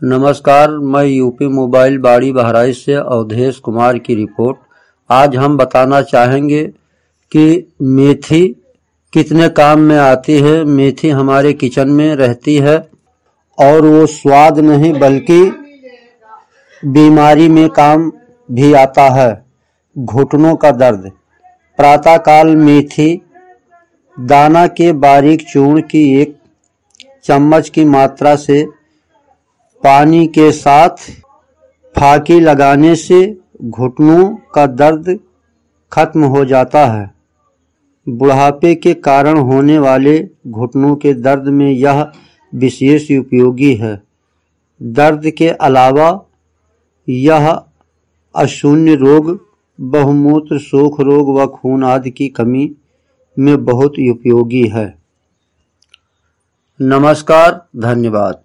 नमस्कार, मैं UP mobile बाड़ी बहराइच से अवधेश कुमार की रिपोर्ट। आज हम बताना चाहेंगे कि मेथी कितने काम में आती है। मेथी हमारे किचन में रहती है और वो स्वाद नहीं बल्कि बीमारी में काम भी आता है। घुटनों का दर्द, प्रातःकाल मेथी दाना के बारीक चूर्ण की 1 चम्मच की मात्रा से पानी के साथ फाँकी लगाने से घुटनों का दर्द खत्म हो जाता है। बुढ़ापे के कारण होने वाले घुटनों के दर्द में यह विशेष उपयोगी है। दर्द के अलावा यह अशून्य रोग, बहुमूत्र शोथ रोग व खून आदि की कमी में बहुत उपयोगी है। नमस्कार, धन्यवाद।